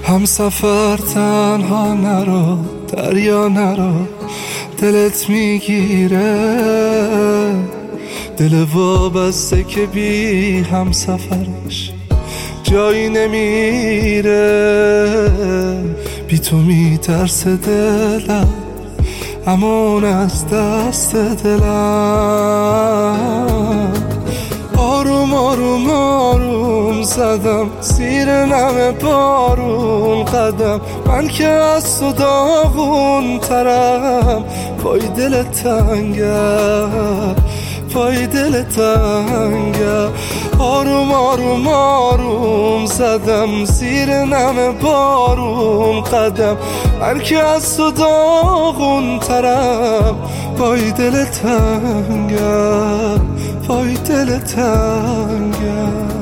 همسفر تنها نرو، دریا نرو، دلت میگیره. دل وابسته که بی همسفرش جایی نمیره. بی تو میترسه دلم، همون از دست دلم. آروم آروم آروم زدم زیر نم بارون قدم، من که از تو داغون ترم. پای دل تنگم، پای دل تنگم. آروم آروم آروم زدم زیر نم بارون قدم، من که از تو داغون ترم. پای دل تنگم، پای دل تنگم.